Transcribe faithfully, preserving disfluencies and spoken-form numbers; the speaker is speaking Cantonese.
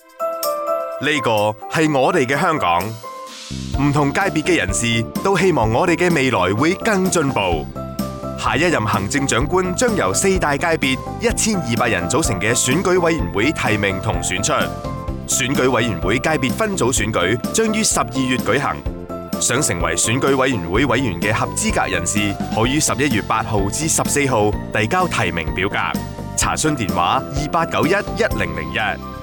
呢個係我哋嘅香港，唔同界別嘅人士都希望我哋嘅未來會更進步。下一任行政長官將由四大界別一千二百人組成嘅選舉委員會提名同選出。選舉委員會界別分組選舉將於十二月舉行。想成為選舉委員會委員嘅合資格人士，可於十一月八號至十四號遞交提名表格。查詢電話：二八九一一零零一。